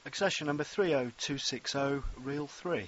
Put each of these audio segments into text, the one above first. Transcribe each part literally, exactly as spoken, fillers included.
Accession number three oh two six oh, reel three.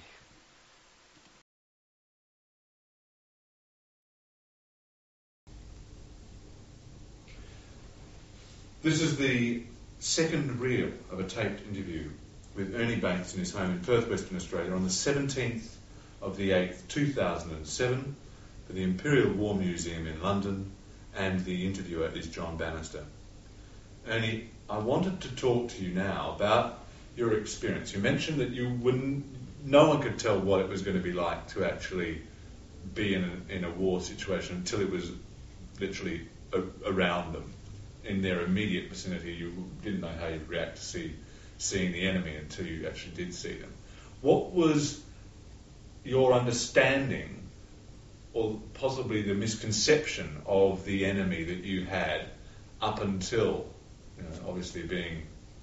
This is the second reel of a taped interview with Ernie Banks in his home in Perth, Western Australia on the seventeenth of the eighth, two thousand seven for the Imperial War Museum in London, and the interviewer is John Bannister. Ernie, I wanted to talk to you now about your experience. You mentioned that you wouldn't, no one could tell what it was going to be like to actually be in a, in a war situation until it was literally a, around them. In their immediate vicinity, you didn't know how you'd react to see, seeing the enemy until you actually did see them. What was your understanding, or possibly the misconception of the enemy that you had up until, you know, obviously being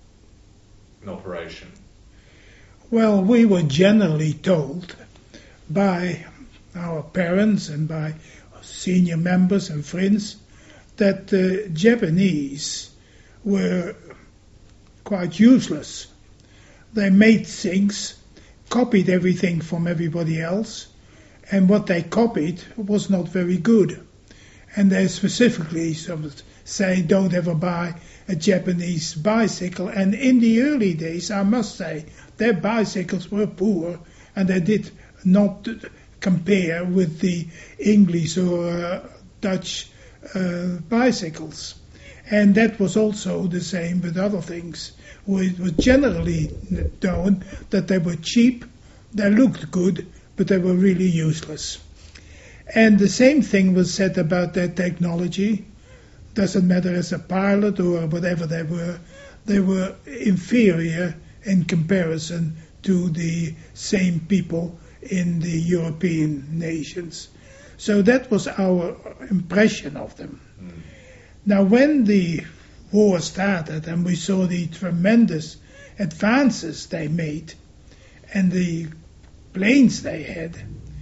in operation? Well, we were generally told by our parents and by senior members and friends that the Japanese were quite useless. They made things, copied everything from everybody else, and what they copied was not very good. And they specifically sort of say, don't ever buy a Japanese bicycle. And in the early days, I must say, their bicycles were poor, and they did not compare with the English or uh, Dutch Uh, bicycles. And that was also the same with other things. It was generally known that they were cheap, they looked good, but they were really useless. And the same thing was said about their technology. Doesn't matter as a pilot or whatever they were, they were inferior in comparison to the same people in the European nations. So that was our impression of them. Mm. Now, when the war started and we saw the tremendous advances they made and the planes they had,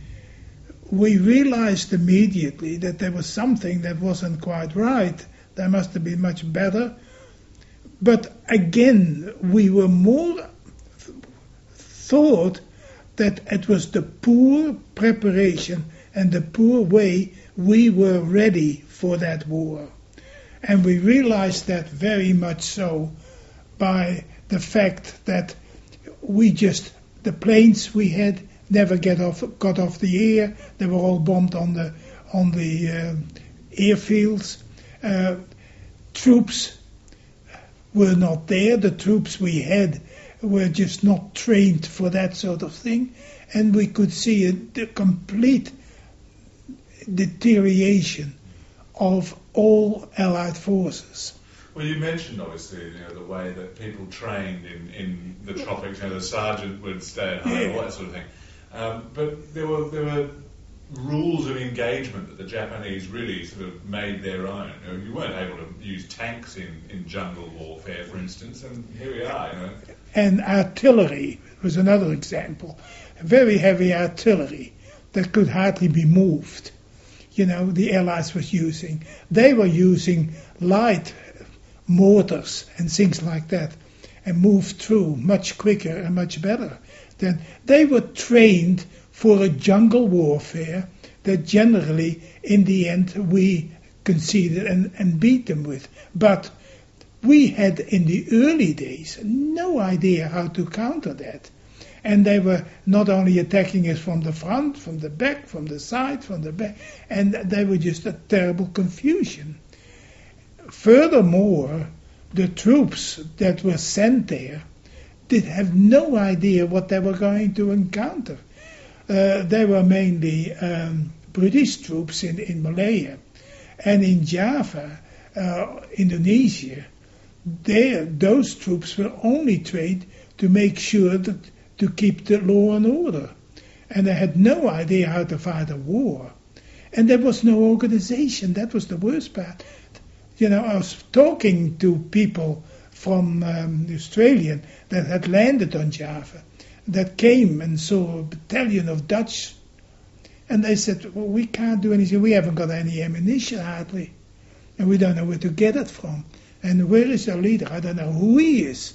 we realized immediately that there was something that wasn't quite right. There must have been much better. But again, we were more th- thought that it was the poor preparation and the poor way we were ready for that war. And we realized that very much so by the fact that we just, the planes we had never get off, got off the air. They were all bombed on the on the uh, airfields. Uh, troops were not there. The troops we had were just not trained for that sort of thing. And we could see a, a complete deterioration of all Allied forces. Well, you mentioned obviously, you know, the way that people trained in, in the tropics. You know, the sergeant would stay at home, yeah. all that sort of thing. Um, but there were there were rules of engagement that the Japanese really sort of made their own. You know, you weren't able to use tanks in, in jungle warfare, for instance, and here we are. You know. And artillery was another example. Very heavy artillery that could hardly be moved. You know, the Allies was using. They were using light mortars and things like that and moved through much quicker and much better. Then they were trained for a jungle warfare that generally, in the end, we conceded and, and beat them with. But we had, in the early days, no idea how to counter that. And they were not only attacking us from the front, from the back, from the side, from the back, and they were just a terrible confusion. Furthermore, the troops that were sent there did have no idea what they were going to encounter. Uh, they were mainly um, British troops in, in Malaya. And in Java, uh, Indonesia, there, those troops were only trained to make sure that to keep the law and order. And they had no idea how to fight a war. And there was no organization. That was the worst part. You know, I was talking to people from um, Australia that had landed on Java, that came and saw a battalion of Dutch. And they said, well, we can't do anything. We haven't got any ammunition hardly. And we don't know where to get it from. And where is our leader? I don't know who he is.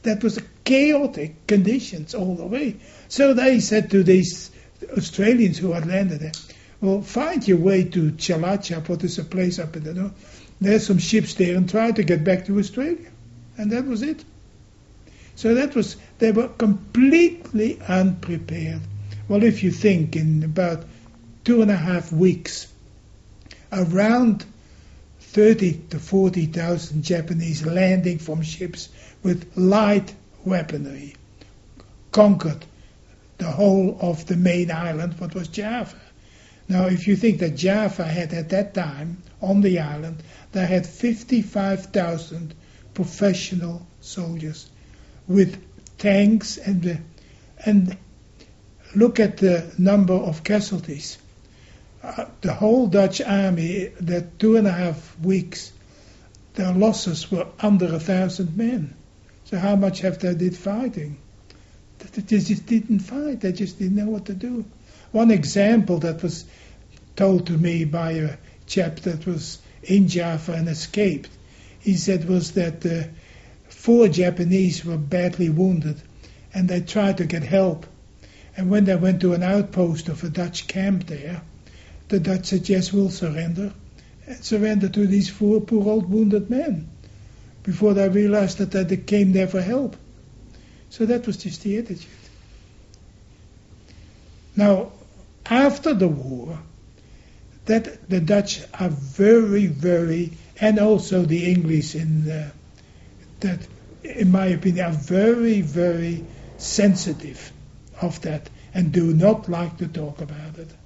that was chaotic conditions all the way. So they said to these Australians who had landed there, well, find your way to Chelachap, what is a place up in the north. There's some ships there, and try to get back to Australia. And that was it. So that was, they were completely unprepared. Well, if you think in about two and a half weeks, around thirty to forty thousand Japanese landing from ships with light weaponry conquered the whole of the main island, what was Java. Now, if you think that Java had at that time, on the island, they had fifty-five thousand professional soldiers with tanks, and the, and look at the number of casualties. Uh, the whole Dutch army, that two and a half weeks, their losses were under a thousand men. So how much have they did fighting? They just didn't fight. They just didn't know what to do. One example that was told to me by a chap that was in Java and escaped, he said was that uh, four Japanese were badly wounded, and they tried to get help. And when they went to an outpost of a Dutch camp there, the Dutch said, yes, we'll surrender. And surrender to these four poor old wounded men, before they realized that they came there for help. So that was just the attitude. Now, after the war, that the Dutch are very, very, and also the English in uh, that, in my opinion, are very, very sensitive of that and do not like to talk about it.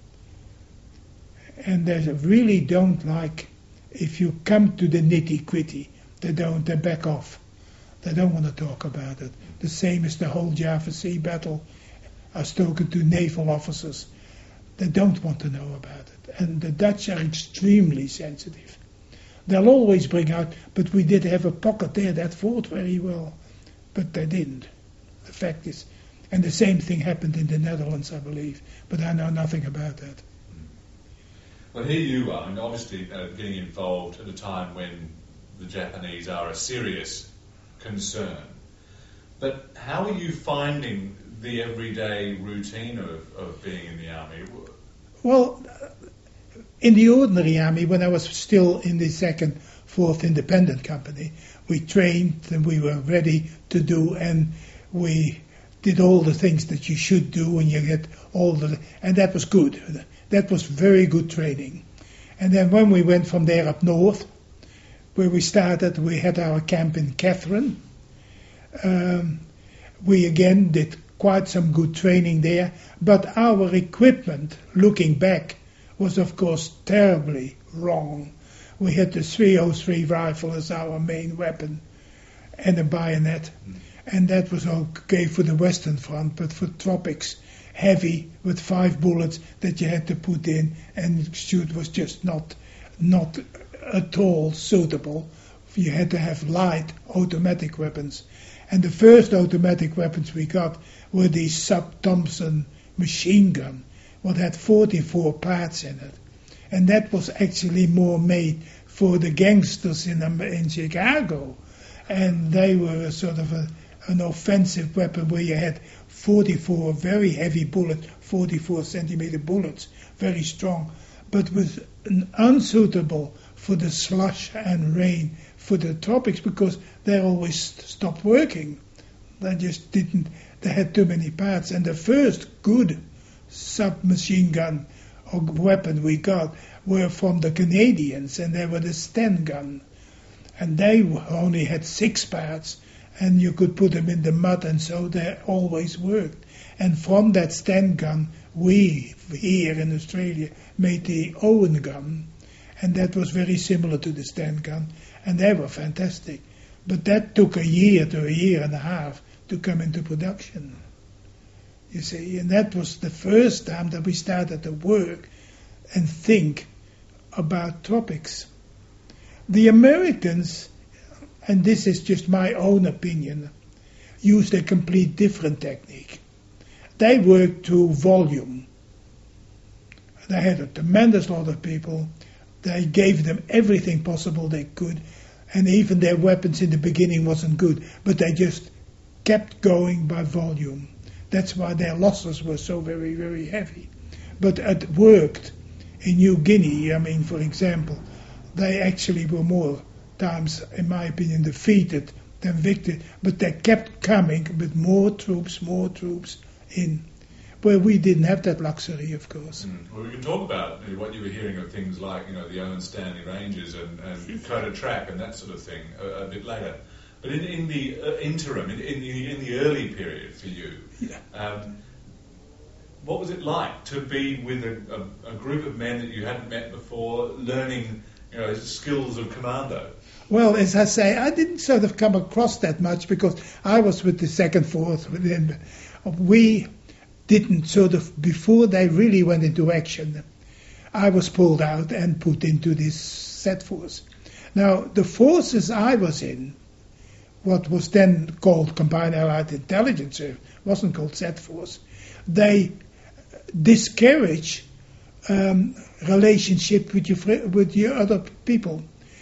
And they really don't like, if you come to the nitty-gritty, they don't, they back off. They don't want to talk about it. The same as the whole Java Sea battle. I was talking to naval officers. They don't want to know about it. And the Dutch are extremely sensitive. They'll always bring out, but we did have a pocket there that fought very well. But they didn't. The fact is. And the same thing happened in the Netherlands, I believe. But I know nothing about that. Well, here you are, and obviously uh, getting involved at a time when the Japanese are a serious concern. But how are you finding the everyday routine of, of being in the army? Well, in the ordinary army, when I was still in the second, fourth independent company, we trained and we were ready to do, and we did all the things that you should do when you get all the, and that was good. That was very good training. And then when we went from there up north, where we started, we had our camp in Catherine. Um, we again did quite some good training there, but our equipment, looking back, was of course terribly wrong. We had the three oh three rifle as our main weapon, and a bayonet, mm. and that was okay for the Western Front, but for tropics, heavy with five bullets that you had to put in and shoot was just not not at all suitable. You had to have light automatic weapons. And the first automatic weapons we got were the Sub-Thompson machine gun, what had forty-four parts in it. And that was actually more made for the gangsters in, in Chicago. And they were a sort of a, an offensive weapon where you had forty-four very heavy bullets, forty-four centimeter bullets, very strong, but was unsuitable for the slush and rain for the tropics because they always stopped working. They just didn't, they had too many parts. And the first good submachine gun or weapon we got were from the Canadians, and they were the Sten gun. And they only had six parts, and you could put them in the mud, and so they always worked. And from that Sten gun, we here in Australia made the Owen gun, and that was very similar to the Sten gun, and they were fantastic. But that took a year to a year and a half to come into production, you see, and that was the first time that we started to work and think about tropics. The Americans, and this is just my own opinion, used a complete different technique. They worked to volume. They had a tremendous lot of people. They gave them everything possible they could, and even their weapons in the beginning wasn't good, but they just kept going by volume. That's why their losses were so very, very heavy. But it worked in New Guinea. I mean, for example, they actually were more times, in my opinion, defeated than victory. But they kept coming with more troops, more troops in, where we didn't have that luxury, of course. Mm. Well, we can talk about what you were hearing of things like, you know, the Owen Stanley Ranges and, and Coda Track and that sort of thing a, a bit later. But in, in the uh, interim, in, in, the, in the early period for you, Yeah. um, what was it like to be with a, a, a group of men that you hadn't met before, learning, you know, skills of commando? Well, as I say, I didn't sort of come across that much because I was with the second, fourth. Within, we didn't sort of, before they really went into action, I was pulled out and put into this Z force. Now, the forces I was in, what was then called Combined Allied Intelligence Service, wasn't called Z force, they discourage um, relationship with your fri- with your other people.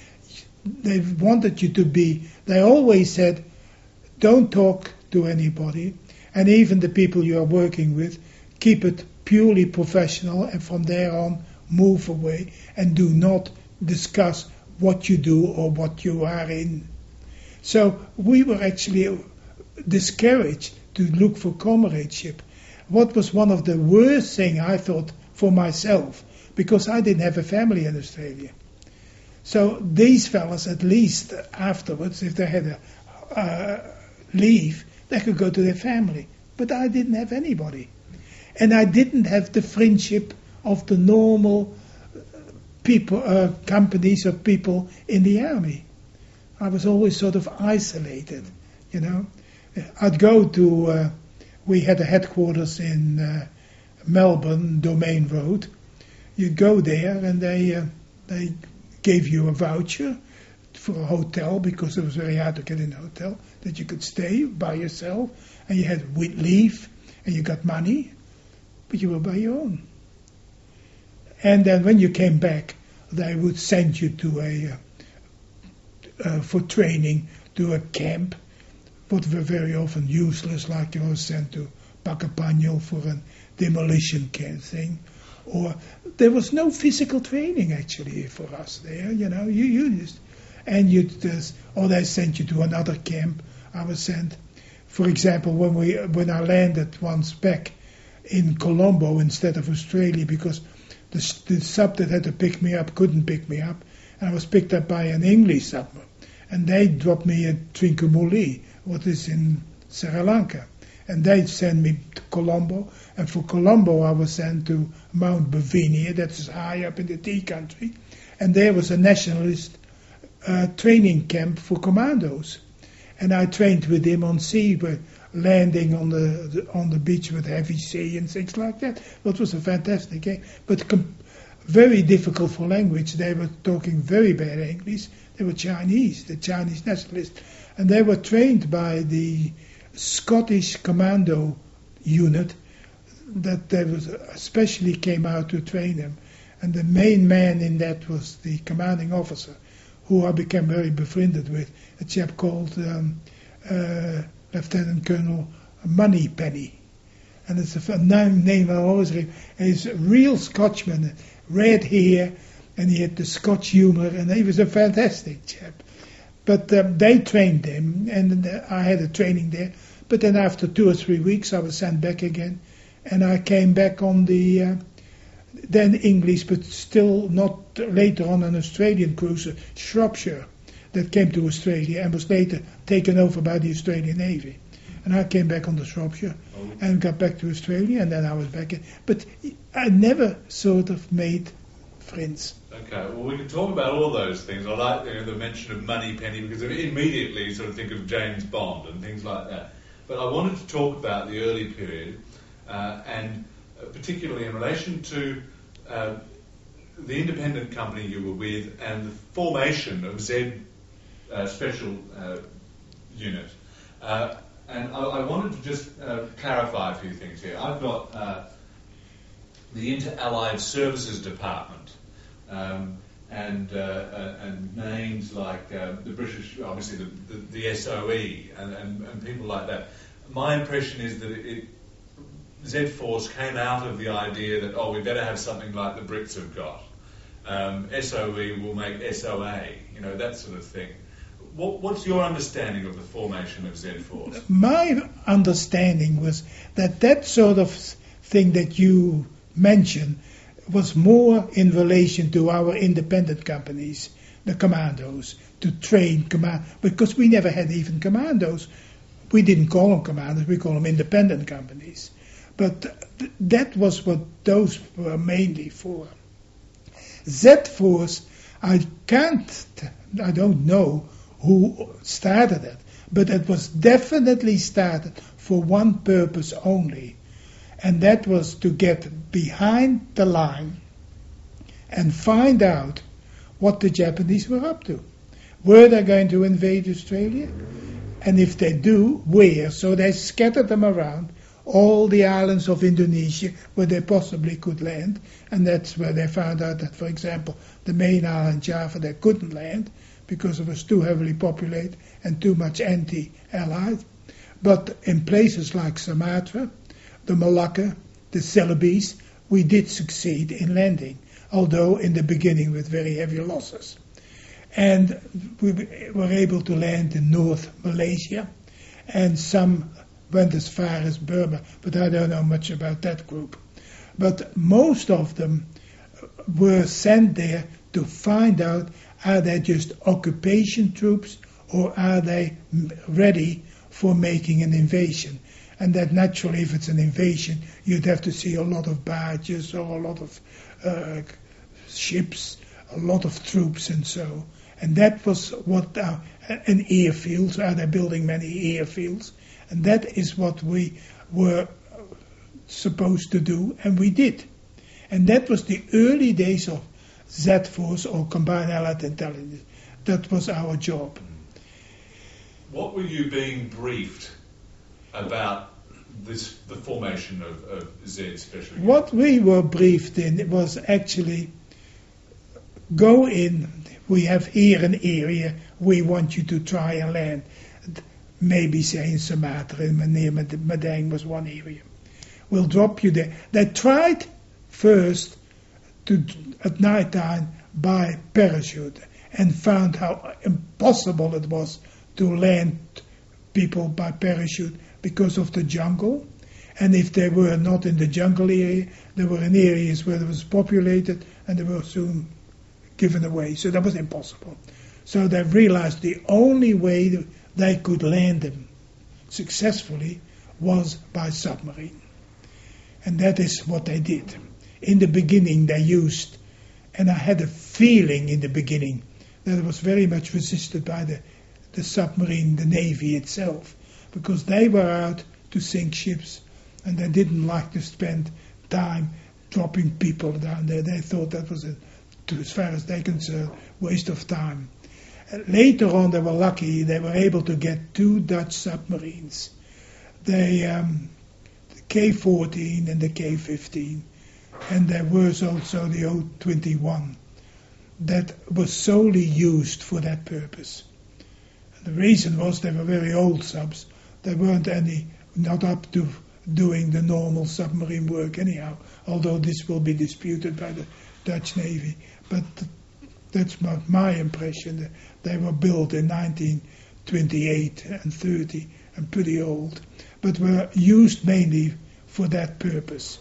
They wanted you to be, they always said, don't talk to anybody, and even the people you are working with, keep it purely professional, and from there on, move away, and do not discuss what you do or what you are in. So we were actually discouraged to look for comradeship. What was one of the worst thing I thought for myself, because I didn't have a family in Australia. So these fellas, at least afterwards, if they had a uh, leave, they could go to their family. But I didn't have anybody. And I didn't have the friendship of the normal people, uh, companies of people in the army. I was always sort of isolated, you know. I'd go to, uh, we had a headquarters in uh, Melbourne, Domain Road. You'd go there and they uh, they gave you a voucher for a hotel because it was very hard to get in a hotel, that you could stay by yourself, and you had leave and you got money, but you were by your own. And then when you came back, they would send you to a, uh, uh, for training, to a camp, what were very often useless, like you were sent to Pacapaño for a demolition camp thing. Or there was no physical training actually for us there, you know. You, you just, and you just, or they sent you to another camp. I was sent, for example, when we when I landed once back in Colombo instead of Australia, because the, the sub that had to pick me up couldn't pick me up, and I was picked up by an English sub, and they dropped me at Trincomalee, what is in Sri Lanka. And they sent me to Colombo, and for Colombo I was sent to Mount Bovenia, that's high up in the tea country, and there was a nationalist uh, training camp for commandos. And I trained with him on sea, but landing on the, the on the beach with heavy sea and things like that. It was a fantastic game, but com- very difficult for language. They were talking very bad English. They were Chinese, the Chinese nationalists, and they were trained by the Scottish commando unit that they was especially came out to train them, and the main man in that was the commanding officer, who I became very befriended with, a chap called um, uh, Lieutenant Colonel Moneypenny, and it's a name, name I always remember. He's a real Scotchman, red hair, and he had the Scotch humour, and he was a fantastic chap. But um, they trained him, and uh, I had a training there. But then after two or three weeks, I was sent back again, and I came back on the uh, then English, but still not later on an Australian cruiser, Shropshire, that came to Australia and was later taken over by the Australian Navy. And I came back on the Shropshire oh. and got back to Australia, and then I was back in. But I never sort of made friends. Okay, well, we can talk about all those things. I like, you know, the mention of Moneypenny, because immediately you sort of think of James Bond and things like that. But I wanted to talk about the early period, uh, and uh, particularly in relation to uh, the independent company you were with and the formation of Z uh, Special uh, Unit. Uh, and I, I wanted to just uh, clarify a few things here. I've got uh, the Inter-Allied Services Department. Um, and uh, and names like uh, the British, obviously the, the, the S O E and, and, and people like that. My impression is that it, it, Z-Force came out of the idea that, oh, we better have something like the Brits have got. Um, S O E will make S O A, you know, that sort of thing. What, what's your understanding of the formation of Z-Force? My understanding was that that sort of thing that you mentioned was more in relation to our independent companies, the commandos, to train command, because we never had even commandos. We didn't call them commandos, we call them independent companies. But th- that was what those were mainly for. Z-Force, I can't, I don't know who started it, but it was definitely started for one purpose only, and that was to get behind the line and find out what the Japanese were up to. Were they going to invade Australia? And if they do, where? So they scattered them around all the islands of Indonesia where they possibly could land, and that's where they found out that, for example, the main island Java, they couldn't land because it was too heavily populated and too much anti-Allied. But in places like Sumatra, the Malacca, the Celebes, we did succeed in landing, although in the beginning with very heavy losses. And we were able to land in North Malaysia, and some went as far as Burma, but I don't know much about that group. But most of them were sent there to find out, are they just occupation troops or are they ready for making an invasion? And that naturally, if it's an invasion, you'd have to see a lot of barges or a lot of uh, ships, a lot of troops and so. And that was what, uh, and airfields, are they building many airfields? And that is what we were supposed to do, and we did. And that was the early days of Z-Force, or Combined Allied Intelligence. That was our job. What were you being briefed about this, the formation of, of Z Special Unit? What we were briefed in was actually go in, we have here an area, we want you to try and land. Maybe say in Sumatra, near Madang was one area. We'll drop you there. They tried first to at night time by parachute and found how impossible it was to land people by parachute because of the jungle. And if they were not in the jungle area, they were in areas where it was populated and they were soon given away. So that was impossible. So they realized the only way they could land them successfully was by submarine. And that is what they did. In the beginning they used, and I had a feeling in the beginning that it was very much resisted by the, the submarine, the Navy itself, because they were out to sink ships and they didn't like to spend time dropping people down there. They thought that was, a, to, as far as they're concerned, waste of time. And later on they were lucky, they were able to get two Dutch submarines. They, um, the K fourteen and the K fifteen. And there was also the O twenty-one that was solely used for that purpose. And the reason was they were very old subs. They weren't any, not up to doing the normal submarine work anyhow, although this will be disputed by the Dutch Navy. But that's my, my impression. They were built in nineteen twenty-eight and thirty and pretty old, but were used mainly for that purpose.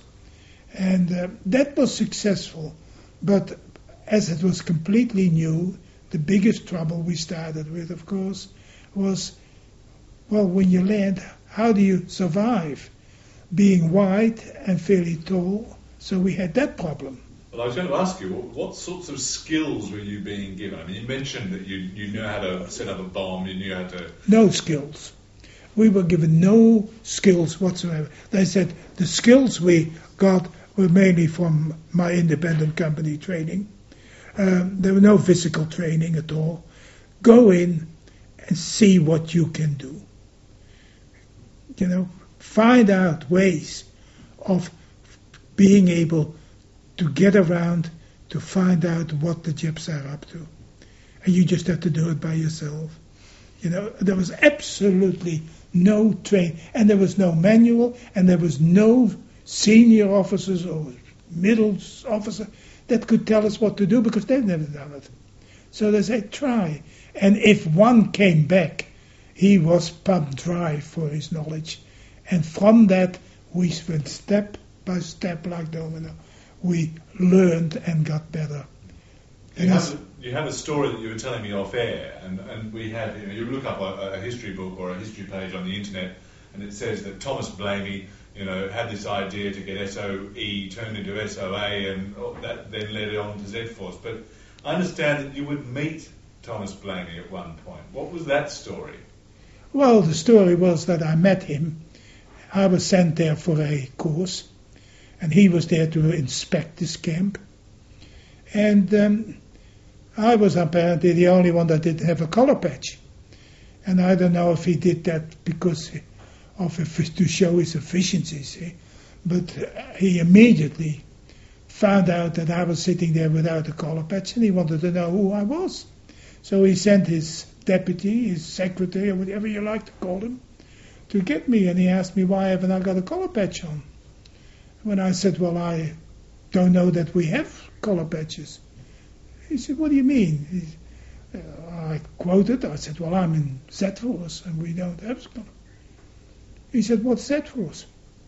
And uh, that was successful, but as it was completely new, the biggest trouble we started with, of course, was, well, when you land, how do you survive? Being white and fairly tall, so we had that problem. Well, I was going to ask you, what sorts of skills were you being given? I mean, you mentioned that you, you knew how to set up a bomb, you knew how to... No skills. We were given no skills whatsoever. They said the skills we got were mainly from my independent company training. Um, there was no physical training at all. Go in and see what you can do. You know, find out ways of being able to get around, to find out what the Japs are up to. And you just have to do it by yourself. You know, there was absolutely no train, and there was no manual, and there was no senior officers or middle officer that could tell us what to do, because they've never done it. So they said, try. And if one came back, he was pumped dry for his knowledge. And from that, we went step by step like domino. We learned and got better. You have, a, you have a story that you were telling me off air, and, and we have, you know, you look up a, a history book or a history page on the internet, and it says that Thomas Blamey, you know, had this idea to get S O E turned into S O A, and oh, that then led on to Z-Force. But I understand that you would meet Thomas Blamey at one point. What was that story? Well, the story was that I met him. I was sent there for a course, and he was there to inspect this camp. And um, I was apparently the only one that didn't have a collar patch. And I don't know if he did that because of to show his efficiencies, eh? But he immediately found out that I was sitting there without a collar patch, and he wanted to know who I was. So he sent his deputy, his secretary, or whatever you like to call him, to get me, and he asked me why haven't I got a collar patch on. When I said, well, I don't know that we have collar patches. He said, what do you mean? He, uh, I quoted, I said, well, I'm in Z-Force and we don't have collar. He said, what's Z-Force?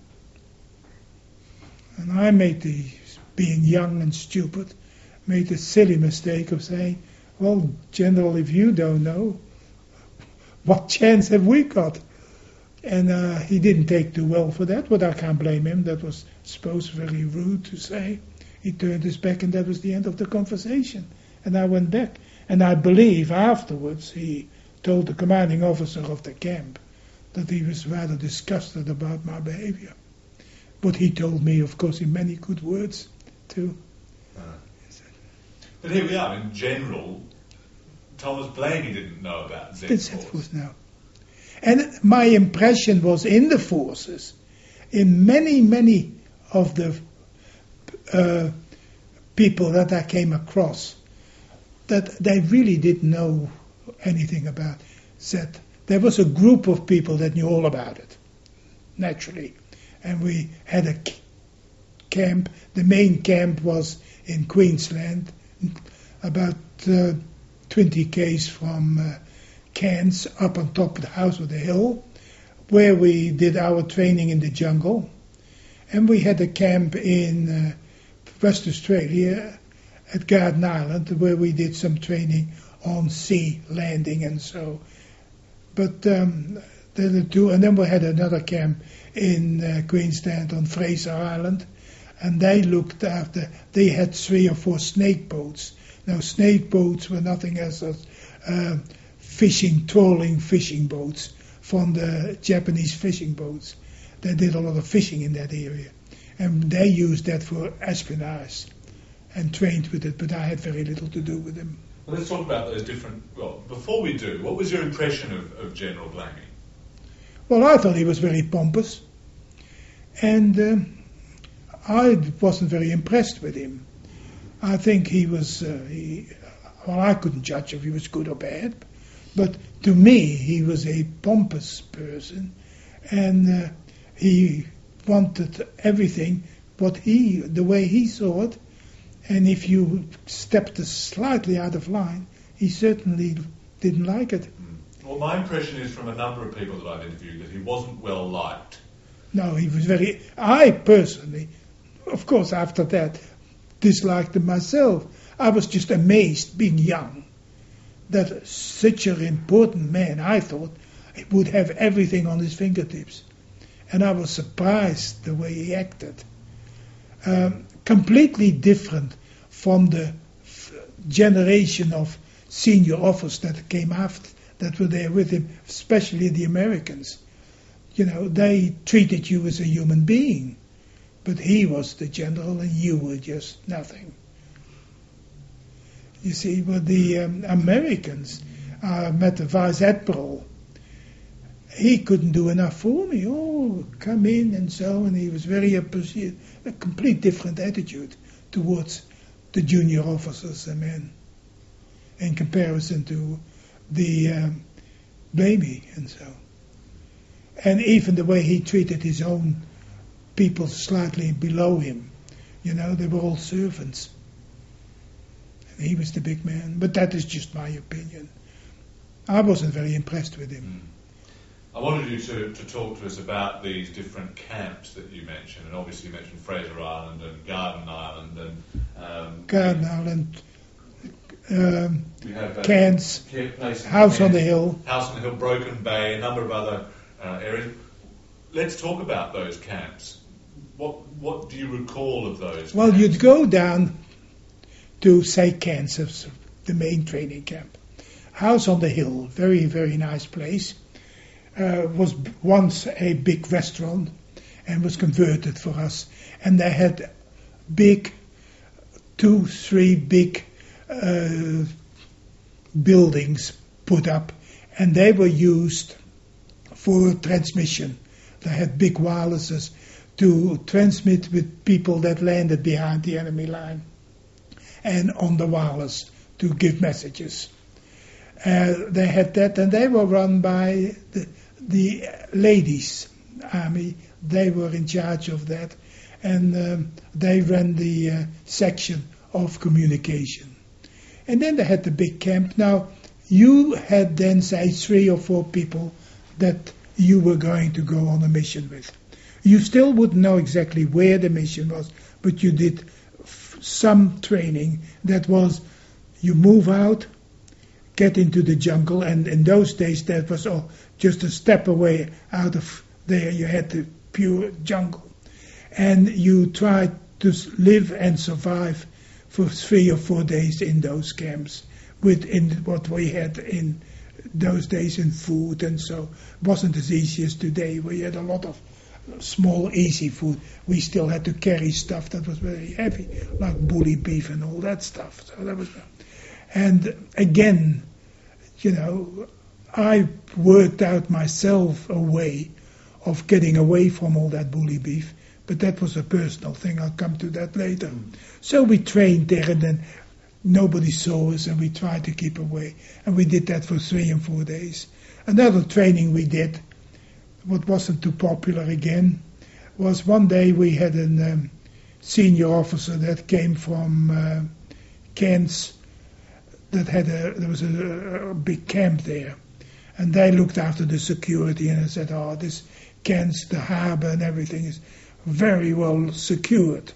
And I made the, being young and stupid, made the silly mistake of saying, well, General, if you don't know, what chance have we got? And uh, he didn't take too well for that, but I can't blame him. That was supposed very rude to say. He turned his back, and that was the end of the conversation. And I went back. And I believe afterwards he told the commanding officer of the camp that he was rather disgusted about my behavior. But he told me, of course, in many good words, too. Uh, but here we are. In general, Thomas Blamey didn't know about Z-Force. Z-Force, no. And my impression was in the forces, in many, many of the uh, people that I came across, that they really didn't know anything about Z. There was a group of people that knew all about it, naturally. And we had a camp. The main camp was in Queensland, about uh, twenty k's from uh, Cairns, up on top of the house of the hill, where we did our training in the jungle. And we had a camp in uh, West Australia at Garden Island, where we did some training on sea landing and so. But um, the two, and then we had another camp in uh, Queensland on Fraser Island, and they looked after, they had three or four snake boats. Now, snake boats were nothing else as uh, fishing, trawling fishing boats from the Japanese fishing boats. They did a lot of fishing in that area, and they used that for espionage and trained with it, but I had very little to do with them. Well, let's talk about those different, well, before we do, what was your impression of, of General Blamey? Well, I thought he was very pompous, and um, I wasn't very impressed with him. I think he was, uh, he, well, I couldn't judge if he was good or bad, but to me, he was a pompous person, and uh, he wanted everything, what he, the way he saw it, and if you stepped slightly out of line, he certainly didn't like it. Well, my impression is from a number of people that I've interviewed that he wasn't well liked. No, he was very... I personally, of course, after that, disliked him myself. I was just amazed, being young, that such an important man, I thought, would have everything on his fingertips. And I was surprised the way he acted. Um, completely different from the f- generation of senior officers that came after, that were there with him, especially the Americans. You know, they treated you as a human being, but he was the general and you were just nothing. You see, with the um, Americans, I met the Vice Admiral. He couldn't do enough for me. Oh, come in and so, and he was very appreciative. A complete different attitude towards the junior officers and men in comparison to the um, baby and so. And even the way he treated his own people slightly below him, you know, they were all servants. And he was the big man. But that is just my opinion. I wasn't very impressed with him. Mm. I wanted you to, to talk to us about these different camps that you mentioned, and obviously you mentioned Fraser Island and Garden Island and um, Garden Island, um, we have uh, Cairns, place in House on Cairns, the Hill. House on the Hill, Broken Bay, a number of other uh, areas. Let's talk about those camps. What what do you recall of those? Well, camps? you'd go down to, say, Cairns, the main training camp. House on the Hill, very, very nice place. Uh, was once a big restaurant and was converted for us. And they had big, two, three big uh, buildings put up, and they were used for transmission. They had big wirelesses to transmit with people that landed behind the enemy line and on the wireless to give messages. Uh, they had that, and they were run by the, the ladies' army. They were in charge of that, and um, they ran the uh, section of communication. And then they had the big camp. Now, you had then, say, three or four people that you were going to go on a mission with. You still wouldn't know exactly where the mission was, but you did f- some training that was, you move out, get into the jungle, and in those days that was all just a step away out of there. You had the pure jungle, and you tried to live and survive for three or four days in those camps within what we had in those days in food, and so it wasn't as easy as today. We had a lot of small, easy food. We still had to carry stuff that was very heavy, like bully beef and all that stuff. So that was. And again, you know, I worked out myself a way of getting away from all that bully beef, but that was a personal thing. I'll come to that later. Mm. So we trained there, and then nobody saw us, and we tried to keep away. And we did that for three and four days. Another training we did, what wasn't too popular again, was one day we had a um, senior officer that came from uh, Cairns, that had a, there was a, a big camp there, and they looked after the security, and I said, oh, this Cairns, the harbour and everything is very well secured.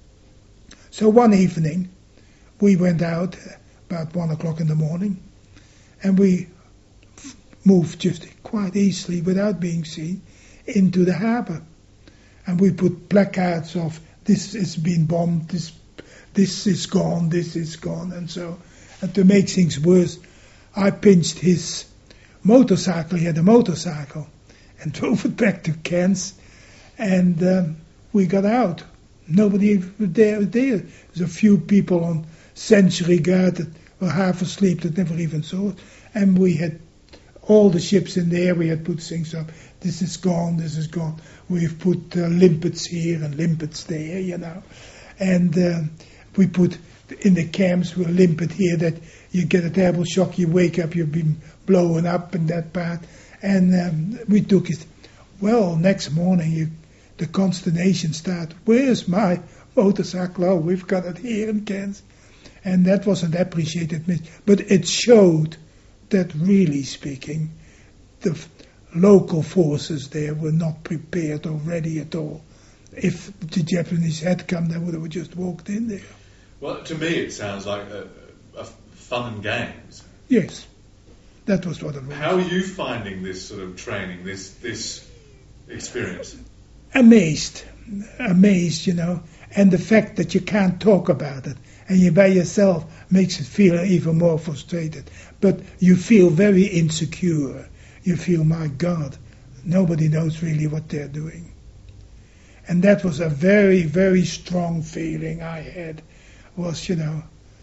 So one evening, we went out about one o'clock in the morning, and we f- moved just quite easily, without being seen, into the harbour. And we put placards of, this has been bombed, this, this is gone, this is gone, and so. And to make things worse, I pinched his motorcycle. He had a motorcycle, and drove it back to Cairns, and um, we got out. Nobody was there. There was a few people on Century Guard that were half asleep that never even saw it, and we had all the ships in there. We had put things up. This is gone. This is gone. We've put uh, limpets here and limpets there, you know, and um, we put. In the camps were limpet here that you get a terrible shock, you wake up, you've been blown up in that part. And um, we took it. Well, next morning you, the consternation started. Where's my motorcycle? Oh, we've got it here in Cairns. And that wasn't appreciated. But it showed that, really speaking, the f- local forces there were not prepared or ready at all. If the Japanese had come, they would have just walked in there. Well, to me it sounds like a, a fun and games. Yes, that was what it was. How are you finding this sort of training, this this experience? Amazed, amazed, you know, and the fact that you can't talk about it, and you're by yourself makes it feel even more frustrated. But you feel very insecure. You feel, my God, nobody knows really what they're doing. And that was a very, very strong feeling I had. Was, you know,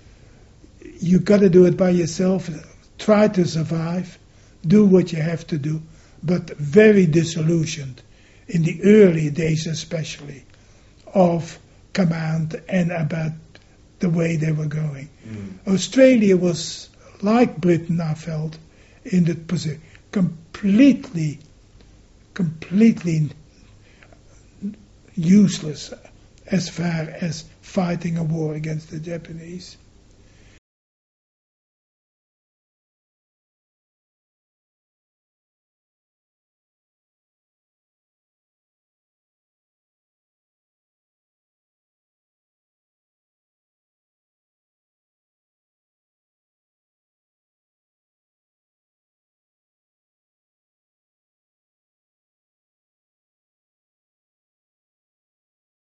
you got to do it by yourself, try to survive, do what you have to do, but very disillusioned, in the early days especially, of command and about the way they were going. Mm. Australia was, like Britain, I felt, in that position, completely, completely useless as far as fighting a war against the Japanese.